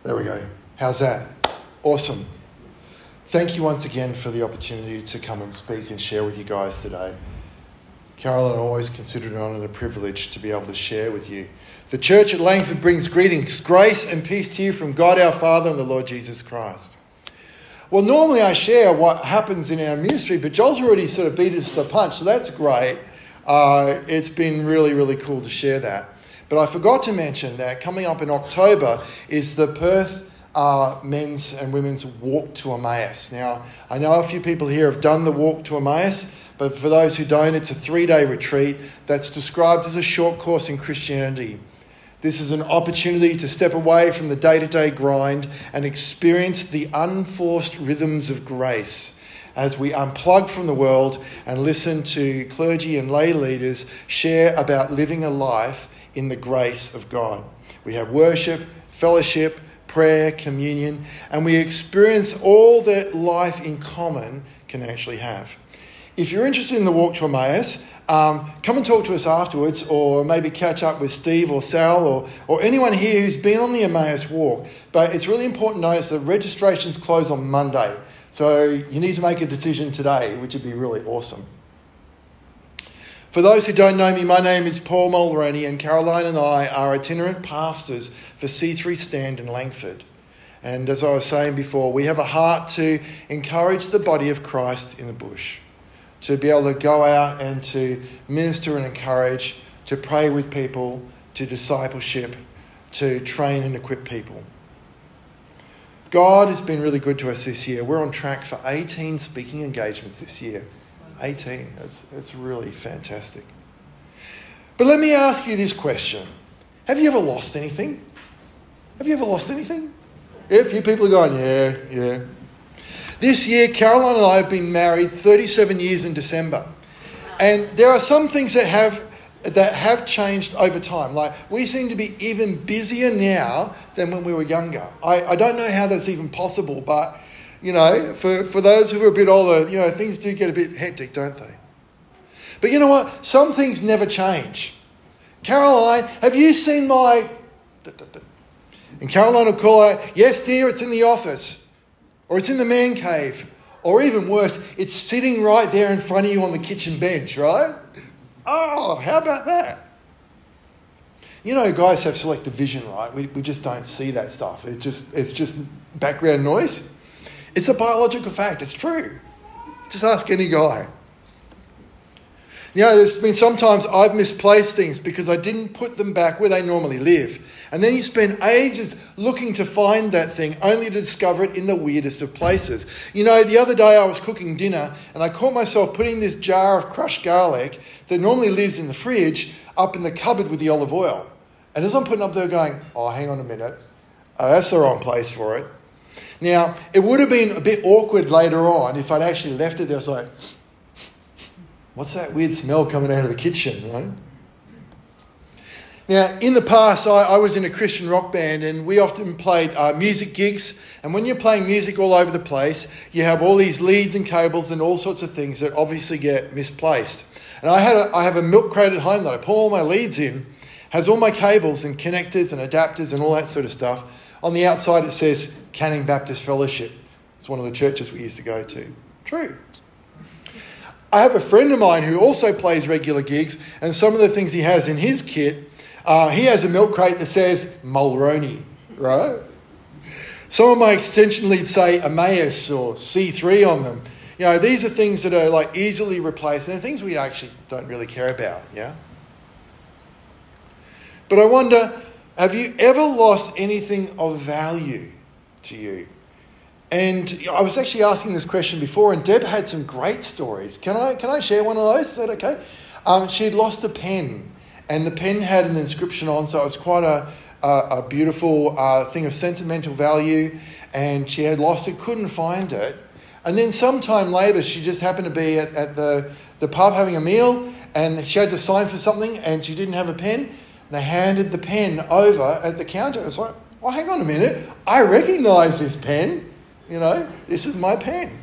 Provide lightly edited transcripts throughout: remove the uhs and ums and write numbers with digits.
There we go. How's that? Awesome. Thank you once again for the opportunity to come and speak and share with you guys today. Carol and I always consider it an honour and a privilege to be able to share with you. The church at Langford brings greetings, grace and peace to you from God our Father and the Lord Jesus Christ. Well, normally I share what happens in our ministry, but Joel's already sort of beat us to the punch, so that's great. It's been really, really cool to share that. But I forgot to mention that coming up in October is the Perth men's and women's walk to Emmaus. Now, I know a few people here have done the walk to Emmaus, but for those who don't, it's a 3-day retreat that's described as a short course in Christianity. This is an opportunity to step away from the day-to-day grind and experience the unforced rhythms of grace as we unplug from the world and listen to clergy and lay leaders share about living a life in the grace of God. We have worship, fellowship, prayer, communion, and we experience all that life in common can actually have. If you're interested in the walk to Emmaus, come and talk to us afterwards, or maybe catch up with Steve or Sal or anyone here who's been on the Emmaus walk. But it's really important to notice that registrations close on Monday, so you need to make a decision today, which would be really awesome. For those who don't know me, my name is Paul Mulroney, and Caroline and I are itinerant pastors for C3 Stand in Langford. And as I was saying before, we have a heart to encourage the body of Christ in the bush, to be able to go out and to minister and encourage, to pray with people, to discipleship, to train and equip people. God has been really good to us this year. We're on track for 18 speaking engagements this year. 18. That's really fantastic. But let me ask you this question. Have you ever lost anything? Have you ever lost anything? Yeah, a few people are going, yeah. This year, Caroline and I have been married 37 years in December. And there are some things that have changed over time. Like, we seem to be even busier now than when we were younger. I don't know how that's even possible, but for those who are a bit older, things do get a bit hectic, don't they? But you know what? Some things never change. Caroline, have you seen my... And Caroline will call out, yes, dear, it's in the office. Or it's in the man cave. Or even worse, it's sitting right there in front of you on the kitchen bench, right? Oh, how about that? Guys have selective vision, right? We just don't see that stuff. It's just background noise. It's a biological fact. It's true. Just ask any guy. There's been sometimes I've misplaced things because I didn't put them back where they normally live. And then you spend ages looking to find that thing only to discover it in the weirdest of places. The other day I was cooking dinner and I caught myself putting this jar of crushed garlic that normally lives in the fridge up in the cupboard with the olive oil. And as I'm putting it up there going, oh, hang on a minute. That's the wrong place for it. Now, it would have been a bit awkward later on if I'd actually left it there. I was like, what's that weird smell coming out of the kitchen, right? Now, in the past, I was in a Christian rock band and we often played music gigs. And when you're playing music all over the place, you have all these leads and cables and all sorts of things that obviously get misplaced. And I have a milk crate at home that I pull all my leads in, has all my cables and connectors and adapters and all that sort of stuff. On the outside, it says Canning Baptist Fellowship. It's one of the churches we used to go to. True. I have a friend of mine who also plays regular gigs, and some of the things he has in his kit, he has a milk crate that says Mulroney, right? Some of my extension leads say Emmaus or C3 on them. These are things that are like easily replaced, and they're things we actually don't really care about, yeah? But I wonder, have you ever lost anything of value to you? And I was actually asking this question before, and Deb had some great stories. Can I share one of those? Is that okay? She'd lost a pen, and the pen had an inscription on, so it was quite a beautiful thing of sentimental value, and she had lost it, couldn't find it. And then sometime later, she just happened to be at the pub having a meal, and she had to sign for something, and she didn't have a pen. They handed the pen over at the counter. It's like, well, hang on a minute. I recognise this pen. This is my pen.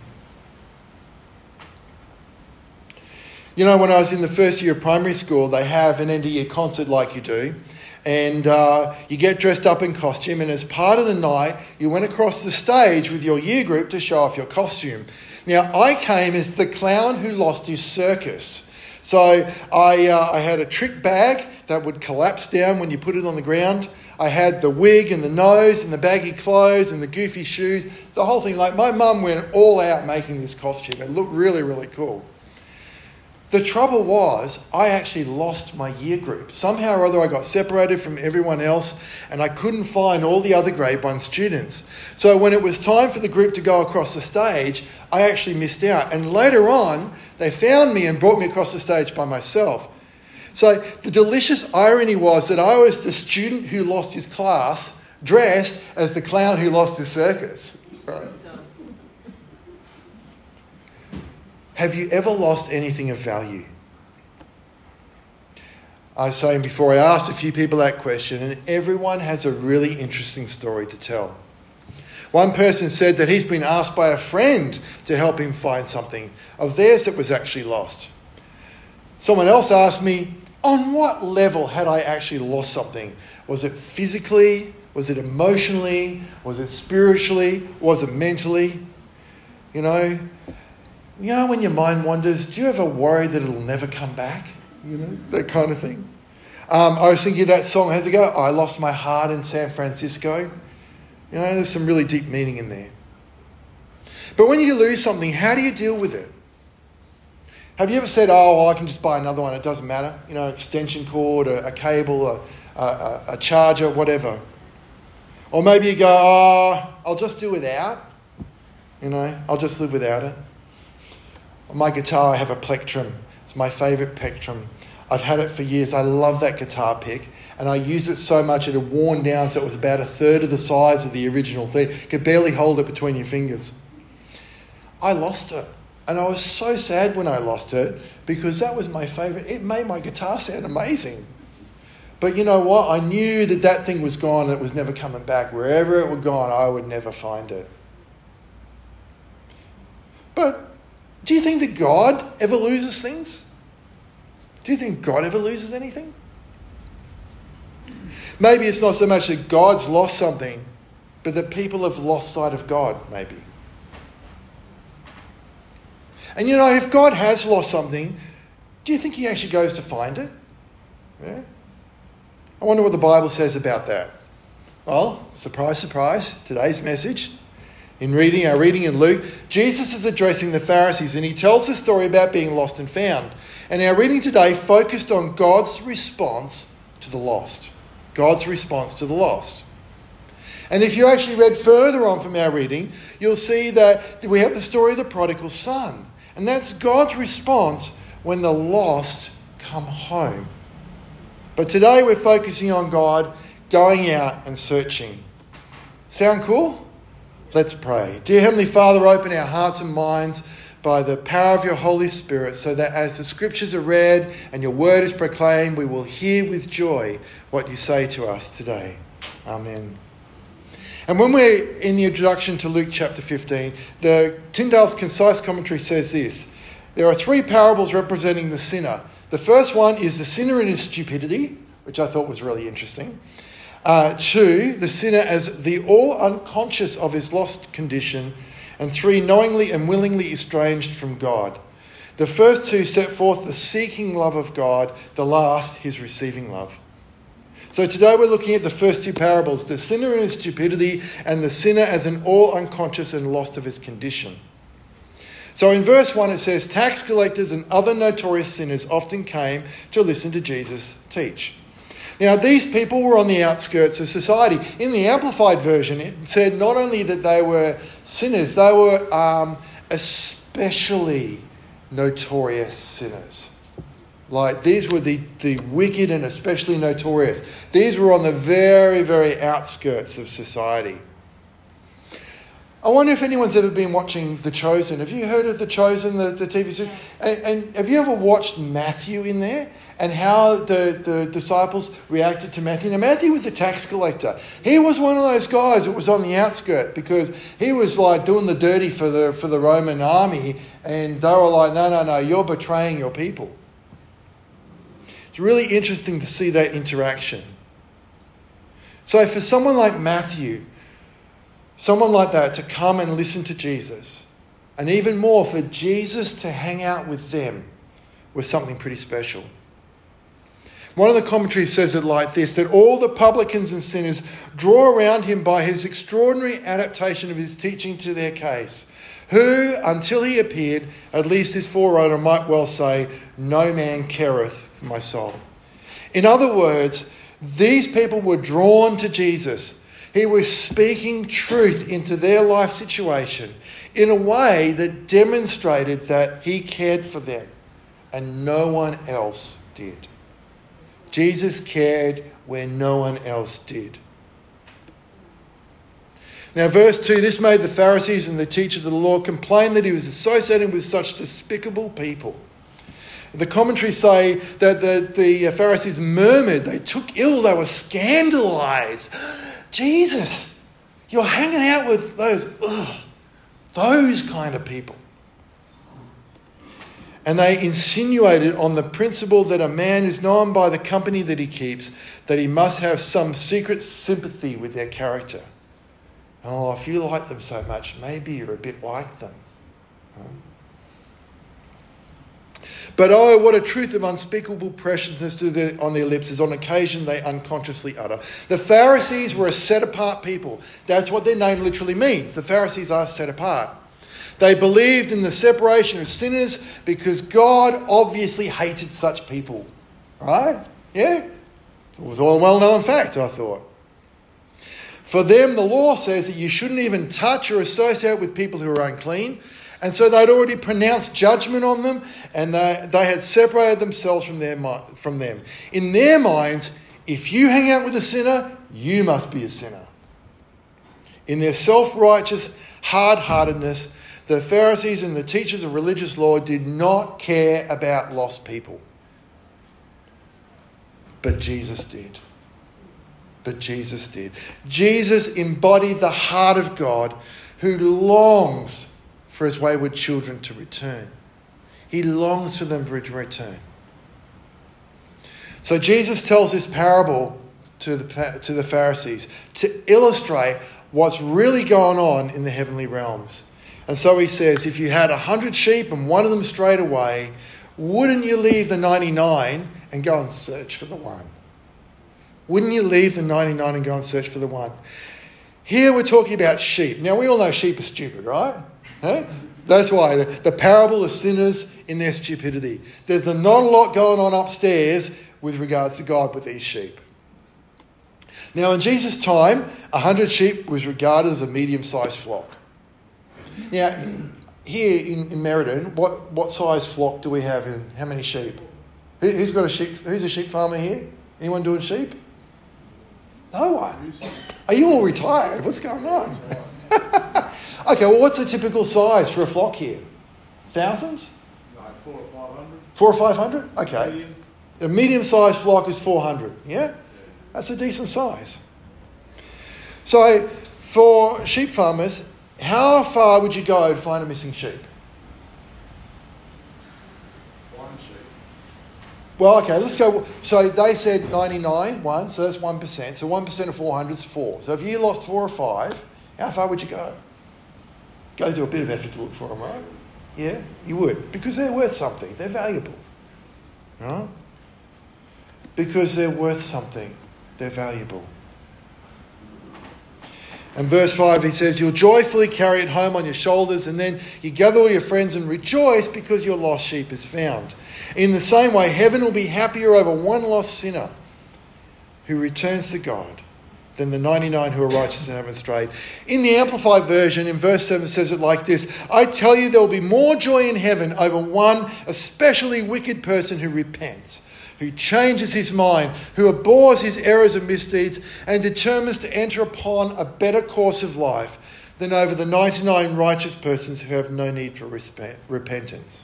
When I was in the first year of primary school, they have an end-of-year concert like you do. and you get dressed up in costume, and as part of the night, you went across the stage with your year group to show off your costume. Now, I came as the clown who lost his circus. So I had a trick bag that would collapse down when you put it on the ground. I had the wig and the nose and the baggy clothes and the goofy shoes, the whole thing. Like, my mum went all out making this costume. It looked really, really cool. The trouble was, I actually lost my year group. Somehow or other, I got separated from everyone else, and I couldn't find all the other grade 1 students. So when it was time for the group to go across the stage, I actually missed out. And later on, they found me and brought me across the stage by myself. So the delicious irony was that I was the student who lost his class, dressed as the clown who lost his circus. Right? Have you ever lost anything of value? I was saying before, I asked a few people that question, and everyone has a really interesting story to tell. One person said that he's been asked by a friend to help him find something of theirs that was actually lost. Someone else asked me, on what level had I actually lost something? Was it physically? Was it emotionally? Was it spiritually? Was it mentally? You know, when your mind wanders, do you ever worry that it'll never come back? You know, that kind of thing. I was thinking of that song, how's it go? I lost my heart in San Francisco. You know, there's some really deep meaning in there. But when you lose something, how do you deal with it? Have you ever said, I can just buy another one, it doesn't matter? You know, extension cord, a cable, a charger, whatever. Or maybe you go, I'll just do without. You know, I'll just live without it. On my guitar, I have a Plectrum. It's my favourite Plectrum. I've had it for years. I love that guitar pick. And I use it so much it had worn down so it was about a third of the size of the original thing. You could barely hold it between your fingers. I lost it. And I was so sad when I lost it because that was my favourite. It made my guitar sound amazing. But you know what? I knew that thing was gone and it was never coming back. Wherever it were gone, I would never find it. But do you think that God ever loses things? Do you think God ever loses anything? Maybe it's not so much that God's lost something, but that people have lost sight of God, maybe. And you know, if God has lost something, do you think he actually goes to find it? Yeah? I wonder what the Bible says about that. Well, surprise, surprise, today's message, our reading in Luke, Jesus is addressing the Pharisees and he tells the story about being lost and found. And our reading today focused on God's response to the lost. God's response to the lost. And if you actually read further on from our reading, you'll see that we have the story of the prodigal son. And that's God's response when the lost come home. But today we're focusing on God going out and searching. Sound cool? Let's pray. Dear Heavenly Father, open our hearts and minds by the power of your Holy Spirit so that as the scriptures are read and your word is proclaimed, we will hear with joy what you say to us today. Amen. And when we're in the introduction to Luke chapter 15, the Tyndale's Concise Commentary says this. There are 3 parables representing the sinner. The first one is the sinner in his stupidity, which I thought was really interesting. 2, the sinner as the all unconscious of his lost condition. And 3, knowingly and willingly estranged from God. The first 2 set forth the seeking love of God. The last, his receiving love. So today we're looking at the first 2 parables, the sinner in his stupidity and the sinner as an all unconscious and lost of his condition. So in verse 1 it says, tax collectors and other notorious sinners often came to listen to Jesus teach. Now these people were on the outskirts of society. In the Amplified Version it said not only that they were sinners, they were especially notorious sinners. Like these were the wicked and especially notorious. These were on the very, very outskirts of society. I wonder if anyone's ever been watching The Chosen. Have you heard of The Chosen, the TV series? And have you ever watched Matthew in there? And how the disciples reacted to Matthew. Now, Matthew was a tax collector. He was one of those guys that was on the outskirt because he was like doing the dirty for the Roman army. And they were like, no, you're betraying your people. It's really interesting to see that interaction. So for someone like Matthew, someone like that to come and listen to Jesus, and even more for Jesus to hang out with them, was something pretty special. One of the commentaries says it like this, that all the publicans and sinners draw around him by his extraordinary adaptation of his teaching to their case, who, until he appeared, at least his forerunner might well say, no man careth for my soul. In other words, these people were drawn to Jesus. He was speaking truth into their life situation in a way that demonstrated that he cared for them and no one else did. Jesus cared where no one else did. Now, verse 2, this made the Pharisees and the teachers of the law complain that he was associated with such despicable people. The commentaries say that the Pharisees murmured, they took ill, they were scandalised. Jesus, you're hanging out with those kind of people. And they insinuated on the principle that a man is known by the company that he keeps, that he must have some secret sympathy with their character. Oh, if you like them so much, maybe you're a bit like them. But oh, what a truth of unspeakable preciousness on their lips is on occasion they unconsciously utter. The Pharisees were a set-apart people. That's what their name literally means. The Pharisees are set apart. They believed in the separation of sinners because God obviously hated such people. Right? Yeah? It was all a well-known fact, I thought. For them, the law says that you shouldn't even touch or associate with people who are unclean. And so they'd already pronounced judgment on them, and they had separated themselves from them. In their minds, if you hang out with a sinner, you must be a sinner. In their self-righteous hard-heartedness, the Pharisees and the teachers of religious law did not care about lost people. But Jesus did. Jesus embodied the heart of God, who longs for his wayward children to return. He longs for them to return. So Jesus tells this parable to the Pharisees to illustrate what's really going on in the heavenly realms. And so he says, if you had 100 sheep and one of them strayed away, wouldn't you leave the 99 and go and search for the one? Wouldn't you leave the 99 and go and search for the one? Here we're talking about sheep. Now we all know sheep are stupid, right? Huh? That's why the parable of sinners in their stupidity. There's not a lot going on upstairs with regards to God with these sheep. Now in Jesus' time, 100 sheep was regarded as a medium-sized flock. Now, here in Merredin, what size flock do we have in how many sheep? Who's got a sheep? Who's a sheep farmer here? Anyone doing sheep? No one. Are you all retired? What's going on? Okay, well, what's a typical size for a flock here? Thousands? Like 400 or 500. 400 or 500? Okay. Medium. A medium-sized flock is 400, yeah? That's a decent size. So, for sheep farmers, how far would you go to find a missing sheep? One sheep. Well, okay, let's go. So they said 99, so that's 1%. So 1% of 400 is 4. So if you lost 4 or 5, how far would you go? Go do a bit of effort to look for them, right? Yeah, you would. Because they're worth something. They're valuable. Right? Because they're worth something. They're valuable. And verse 5, he says, you'll joyfully carry it home on your shoulders, and then you gather all your friends and rejoice because your lost sheep is found. In the same way, heaven will be happier over one lost sinner who returns to God than the 99 who are righteous and haven't strayed. In the Amplified Version, in verse 7, says it like this: I tell you, there will be more joy in heaven over one especially wicked person who repents, who changes his mind, who abhors his errors and misdeeds, and determines to enter upon a better course of life, than over the 99 righteous persons who have no need for repentance.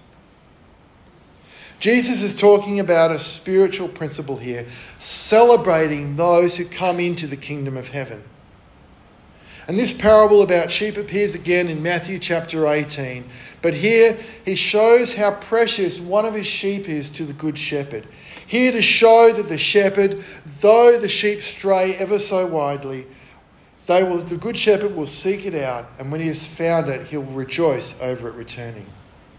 Jesus is talking about a spiritual principle here, celebrating those who come into the kingdom of heaven. And this parable about sheep appears again in Matthew chapter 18. But here he shows how precious one of his sheep is to the good shepherd. Here to show that the shepherd, though the sheep stray ever so widely, the good shepherd will seek it out, and when he has found it, he'll rejoice over it returning.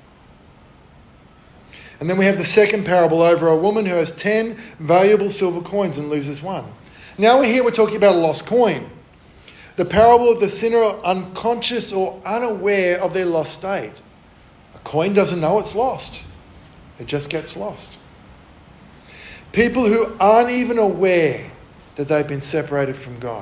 And then we have the second parable over a woman who has 10 valuable silver coins and loses one. Now we're talking about a lost coin. The parable of the sinner unconscious or unaware of their lost state. A coin doesn't know it's lost. It just gets lost. People who aren't even aware that they've been separated from God.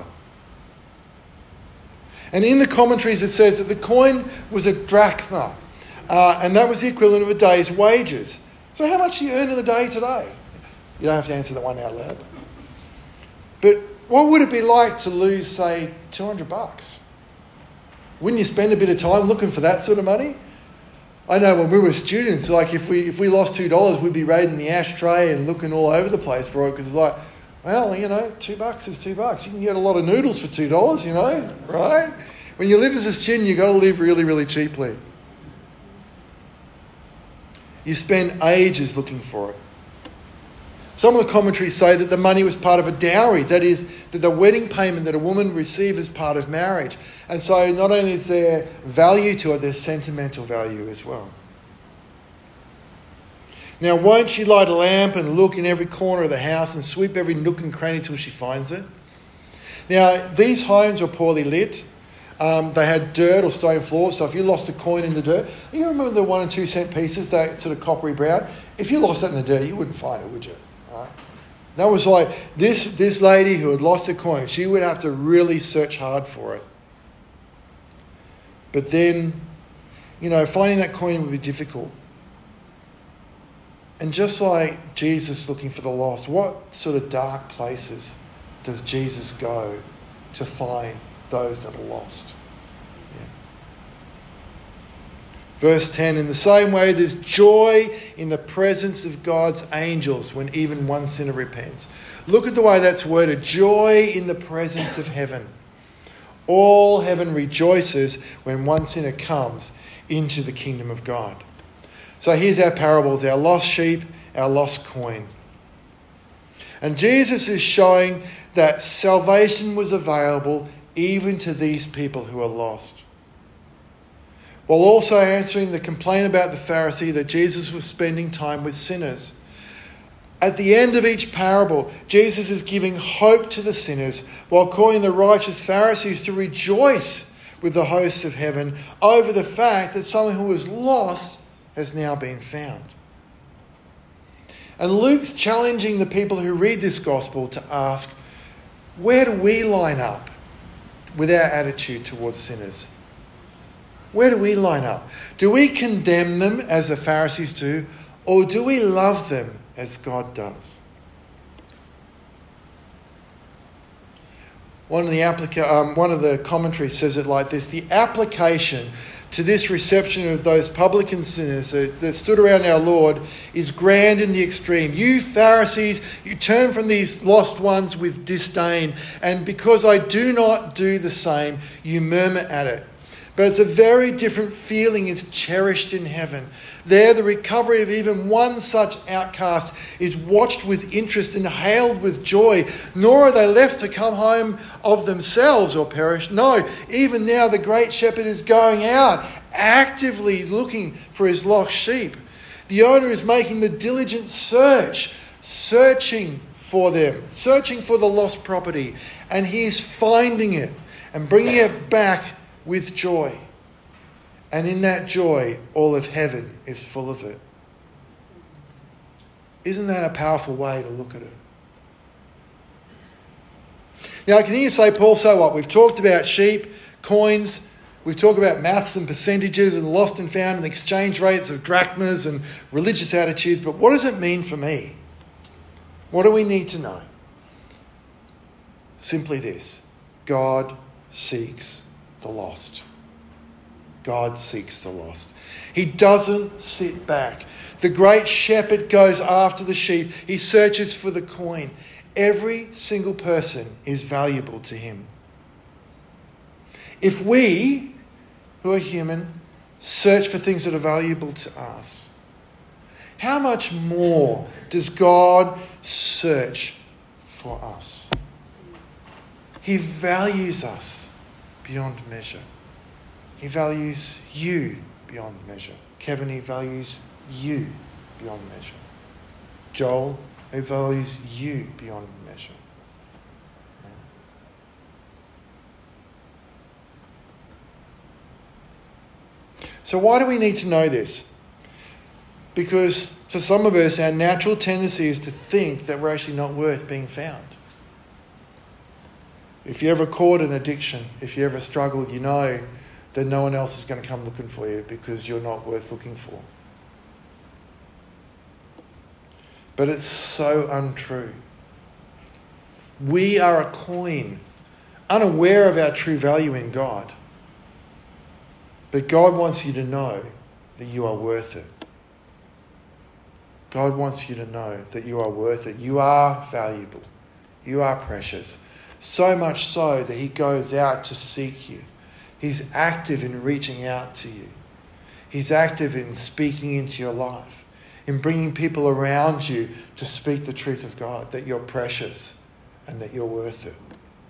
And in the commentaries it says that the coin was a drachma. And that was the equivalent of a day's wages. So how much do you earn in a day today? You don't have to answer that one out loud. But what would it be like to lose, say, $200? Wouldn't you spend a bit of time looking for that sort of money? I know when we were students, like if we lost $2, we'd be raiding the ashtray and looking all over the place for it, because it's like, well, $2 is $2. You can get a lot of noodles for $2, right? When you live as a student, you've got to live really, really cheaply. You spend ages looking for it. Some of the commentaries say that the money was part of a dowry, that is, that the wedding payment that a woman received as part of marriage. And so not only is there value to it, there's sentimental value as well. Now, won't she light a lamp and look in every corner of the house and sweep every nook and cranny till she finds it? Now, these homes were poorly lit. They had dirt or stone floors, so if you lost a coin in the dirt, you remember the 1 and 2 cent pieces, that sort of coppery brown? If you lost that in the dirt, you wouldn't find it, would you? Right? That was like this lady who had lost a coin. She would have to really search hard for it. But then, finding that coin would be difficult. And just like Jesus looking for the lost, what sort of dark places does Jesus go to find those that are lost? Verse 10, in the same way, there's joy in the presence of God's angels when even one sinner repents. Look at the way that's worded. Joy in the presence of heaven. All heaven rejoices when one sinner comes into the kingdom of God. So here's our parables, our lost sheep, our lost coin. And Jesus is showing that salvation was available even to these people who are lost, while also answering the complaint about the Pharisee that Jesus was spending time with sinners. At the end of each parable, Jesus is giving hope to the sinners while calling the righteous Pharisees to rejoice with the hosts of heaven over the fact that someone who was lost has now been found. And Luke's challenging the people who read this gospel to ask, where do we line up with our attitude towards sinners? Where do we line up? Do we condemn them as the Pharisees do, or do we love them as God does? One of the commentaries says it like this: the application to this reception of those publican sinners that stood around our Lord is grand in the extreme. You Pharisees, you turn from these lost ones with disdain, and because I do not do the same, you murmur at it. But it's a very different feeling is cherished in heaven. There, the recovery of even one such outcast is watched with interest and hailed with joy. Nor are they left to come home of themselves or perish. No, even now the great shepherd is going out, actively looking for his lost sheep. The owner is making the diligent search, searching for them, searching for the lost property. And he is finding it and bringing it back with joy. And in that joy, all of heaven is full of it. Isn't that a powerful way to look at it? Now, I can hear you say, Paul, so what? We've talked about sheep, coins, we've talked about maths and percentages and lost and found and exchange rates of drachmas and religious attitudes, but what does it mean for me? What do we need to know? Simply this: God seeks the lost. God seeks the lost. He doesn't sit back. The great shepherd goes after the sheep. He searches for the coin. Every single person is valuable to him. if we, who are human, search for things that are valuable to us, how much more does God search for us? He values us beyond measure. He values you beyond measure. Kevin, he values you beyond measure. Joel, he values you beyond measure. So why do we need to know this? Because for some of us, our natural tendency is to think that we're actually not worth being found. If you ever caught an addiction, if you ever struggled, you know that no one else is going to come looking for you because you're not worth looking for. But it's so untrue. We are a coin, unaware of our true value in God. But God wants you to know that you are worth it. God wants you to know that you are worth it. You are valuable. You are precious. So much so that he goes out to seek you. He's active in reaching out to you. He's active in speaking into your life, in bringing people around you to speak the truth of God, that you're precious and that you're worth it.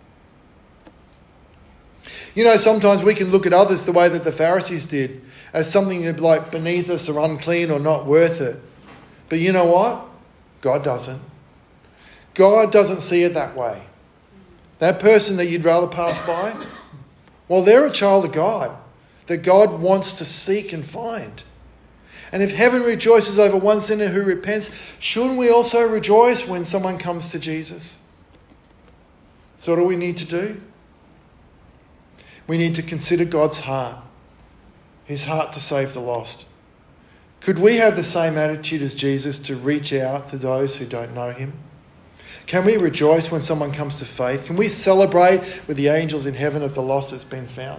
You know, sometimes we can look at others the way that the Pharisees did, as something like beneath us or unclean or not worth it. But you know what? God doesn't. God doesn't see it that way. That person that you'd rather pass by, well, they're a child of God that God wants to seek and find. And if heaven rejoices over one sinner who repents, shouldn't we also rejoice when someone comes to Jesus? So what do we need to do? We need to consider God's heart, his heart to save the lost. Could we have the same attitude as Jesus to reach out to those who don't know him? Can we rejoice when someone comes to faith? Can we celebrate with the angels in heaven of the lost that's been found?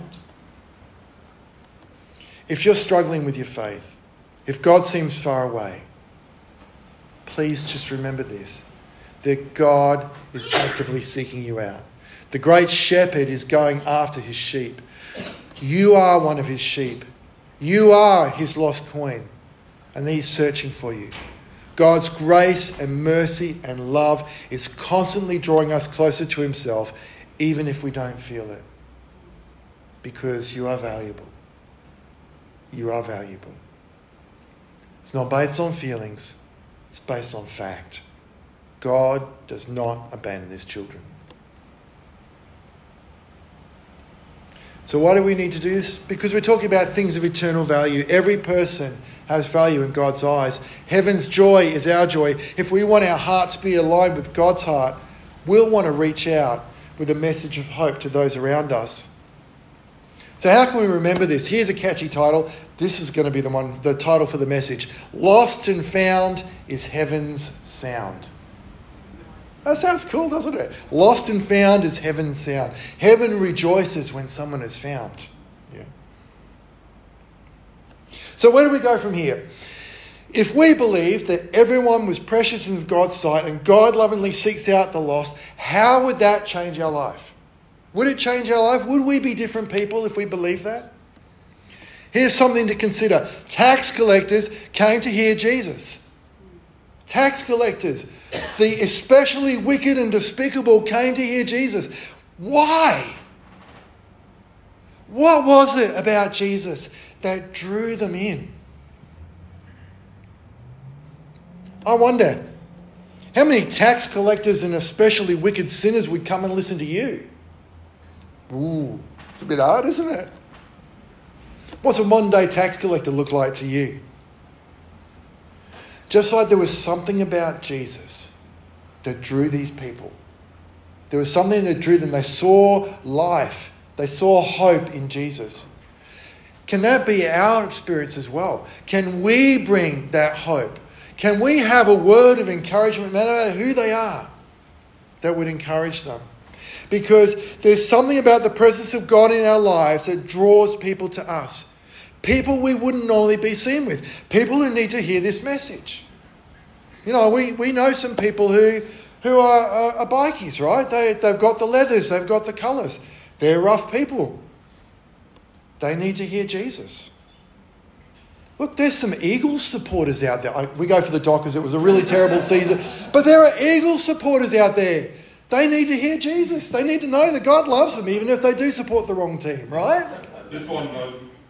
If you're struggling with your faith, if God seems far away, please just remember this, that God is actively seeking you out. The great shepherd is going after his sheep. You are one of his sheep. You are his lost coin, and he's searching for you. God's grace and mercy and love is constantly drawing us closer to himself, even if we don't feel it. Because you are valuable. You are valuable. It's not based on feelings. It's based on fact. God does not abandon his children. So why do we need to do this? Because we're talking about things of eternal value. Every person has value in God's eyes. Heaven's joy is our joy. If we want our heart to be aligned with God's heart, we'll want to reach out with a message of hope to those around us. So how can we remember this? Here's a catchy title. This is going to be the title for the message. Lost and Found is Heaven's Sound. That sounds cool, doesn't it? Lost and found is heaven's sound. Heaven rejoices when someone is found. Yeah. So where do we go from here? If we believe that everyone was precious in God's sight and God lovingly seeks out the lost, how would that change our life? Would it change our life? Would we be different people if we believe that? Here's something to consider. Tax collectors came to hear Jesus. Tax collectors, the especially wicked and despicable, came to hear Jesus. Why? What was it about Jesus that drew them in? I wonder, how many tax collectors and especially wicked sinners would come and listen to you? Ooh, it's a bit hard, isn't it? What's a modern day tax collector look like to you? Just like there was something about Jesus that drew these people. There was something that drew them. They saw life. They saw hope in Jesus. Can that be our experience as well? Can we bring that hope? Can we have a word of encouragement, no matter who they are, that would encourage them? Because there's something about the presence of God in our lives that draws people to us. People we wouldn't normally be seen with. People who need to hear this message. You know, we know some people who are bikies, right? They've got the leathers, they've got the colours. They're rough people. They need to hear Jesus. Look, there's some Eagles supporters out there. We go for the Dockers. It was a really terrible season. But there are Eagles supporters out there. They need to hear Jesus. They need to know that God loves them, even if they do support the wrong team, right? This one knows.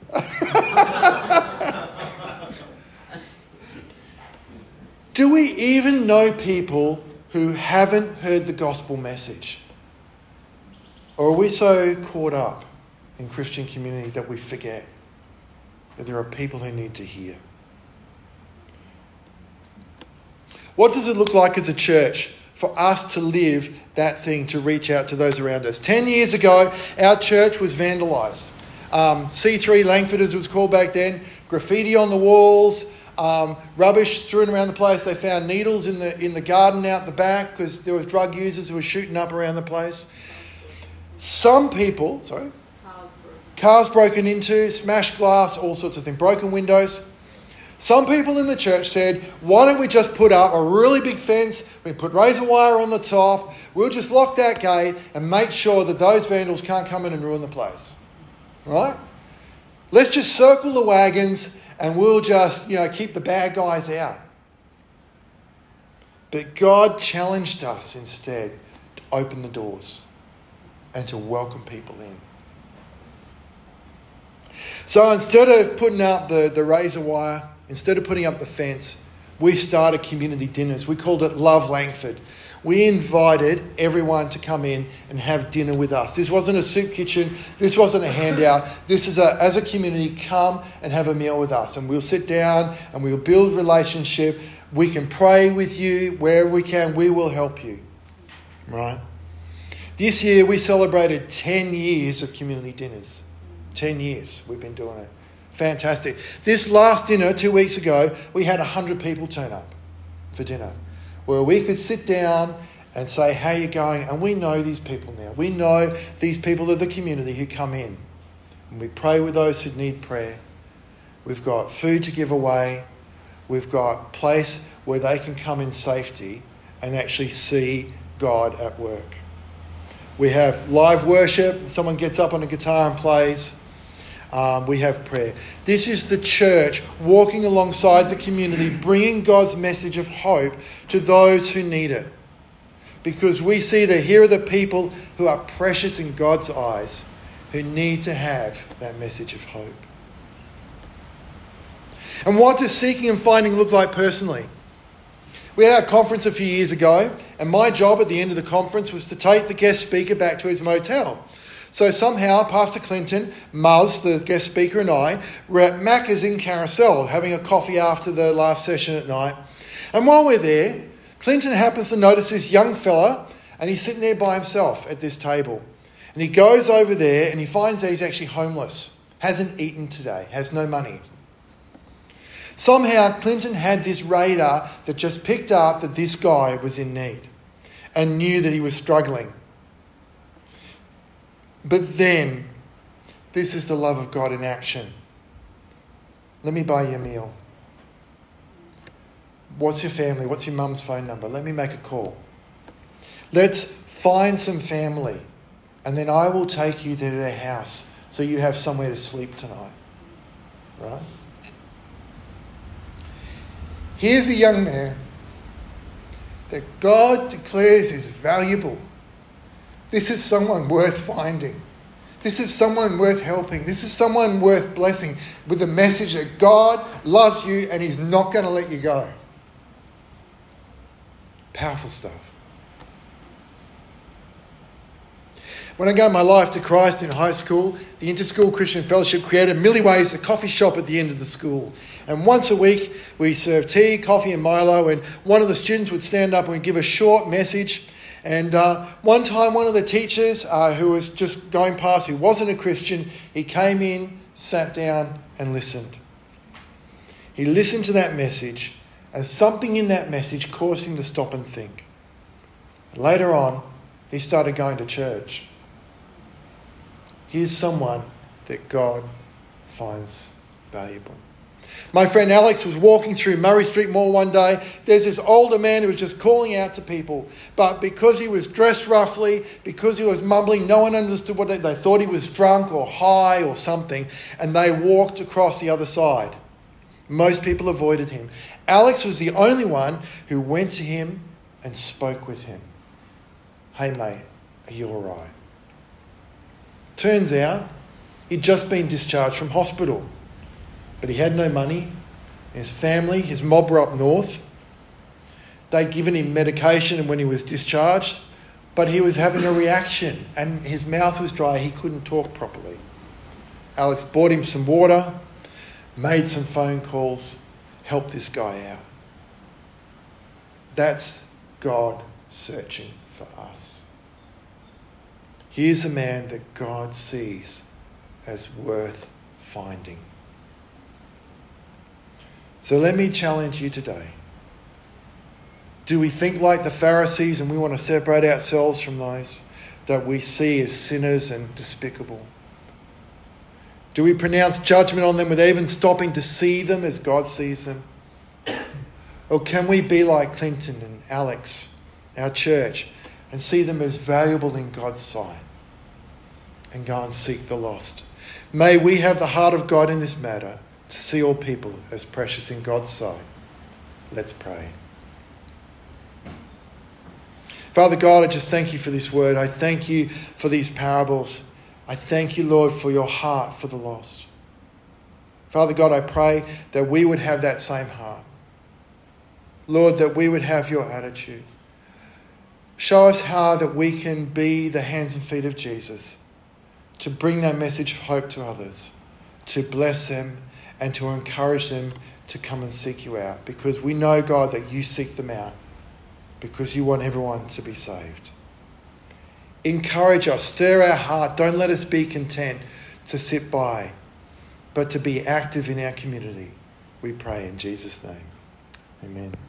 Do we even know people who haven't heard the gospel message? Or are we so caught up in Christian community that we forget that there are people who need to hear? What does it look like as a church for us to live that thing, to reach out to those around us? 10 years ago, our church was vandalised. C3 Langford, as it was called back then, graffiti on the walls, rubbish strewn around the place. They found needles in the garden out the back because there was drug users who were shooting up around the place. Some people, cars broken into, smashed glass, all sorts of things, broken windows. Some people in the church said, why don't we just put up a really big fence, we put razor wire on the top, we'll just lock that gate and make sure that those vandals can't come in and ruin the place. Right? Let's just circle the wagons and we'll just, keep the bad guys out. But God challenged us instead to open the doors and to welcome people in. So instead of putting up the razor wire, instead of putting up the fence, we started community dinners. We called it Love Langford. We invited everyone to come in and have dinner with us. This wasn't a soup kitchen. This wasn't a handout. This is as a community, come and have a meal with us. And we'll sit down and we'll build relationship. We can pray with you wherever we can. We will help you. Right? This year we celebrated 10 years of community dinners. 10 years we've been doing it. Fantastic. This last dinner 2 weeks ago, we had 100 people turn up for dinner, where we could sit down and say, how are you going? And we know these people now. We know these people of the community who come in. And we pray with those who need prayer. We've got food to give away. We've got a place where they can come in safety and actually see God at work. We have live worship. Someone gets up on a guitar and plays. We have prayer. This is the church walking alongside the community, bringing God's message of hope to those who need it. Because we see that here are the people who are precious in God's eyes, who need to have that message of hope. And what does seeking and finding look like personally? We had our conference a few years ago, and my job at the end of the conference was to take the guest speaker back to his motel. So somehow Pastor Clinton, Muzz, the guest speaker, and I were at Macca's in Carousel having a coffee after the last session at night. And while we're there, Clinton happens to notice this young fella, and he's sitting there by himself at this table. And he goes over there and he finds that he's actually homeless, hasn't eaten today, has no money. Somehow Clinton had this radar that just picked up that this guy was in need and knew that he was struggling. But then, this is the love of God in action. Let me buy you a meal. What's your family? What's your mum's phone number? Let me make a call. Let's find some family, and then I will take you to their house so you have somewhere to sleep tonight. Right? Here's a young man that God declares is valuable. This is someone worth finding. This is someone worth helping. This is someone worth blessing with the message that God loves you and He's not going to let you go. Powerful stuff. When I gave my life to Christ in high school, the Interschool Christian Fellowship created Milliways, a coffee shop at the end of the school. And once a week, we served tea, coffee and Milo, and one of the students would stand up and give a short message. And one time, one of the teachers who was just going past, who wasn't a Christian, he came in, sat down and listened. He listened to that message, and something in that message caused him to stop and think. Later on, he started going to church. Here's someone that God finds valuable. My friend Alex was walking through Murray Street Mall one day. There's this older man who was just calling out to people. But because he was dressed roughly, because he was mumbling, no one understood what they thought he was drunk or high or something. And they walked across the other side. Most people avoided him. Alex was the only one who went to him and spoke with him. Hey mate, are you all right? Turns out he'd just been discharged from hospital. But he had no money. His family, his mob were up north. They'd given him medication when he was discharged, but he was having a reaction and his mouth was dry. He couldn't talk properly. Alex bought him some water, made some phone calls, helped this guy out. That's God searching for us. Here's a man that God sees as worth finding. So let me challenge you today. Do we think like the Pharisees and we want to separate ourselves from those that we see as sinners and despicable? Do we pronounce judgment on them without even stopping to see them as God sees them? Or can we be like Clinton and Alex, our church, and see them as valuable in God's sight and go and seek the lost? May we have the heart of God in this matter, to see all people as precious in God's sight. Let's pray. Father God, I just thank you for this word. I thank you for these parables. I thank you, Lord, for your heart for the lost. Father God, I pray that we would have that same heart. Lord, that we would have your attitude. Show us how that we can be the hands and feet of Jesus, to bring that message of hope to others, to bless them, and to encourage them to come and seek you out. Because we know, God, that you seek them out. Because you want everyone to be saved. Encourage us, stir our heart. Don't let us be content to sit by, but to be active in our community. We pray in Jesus' name. Amen.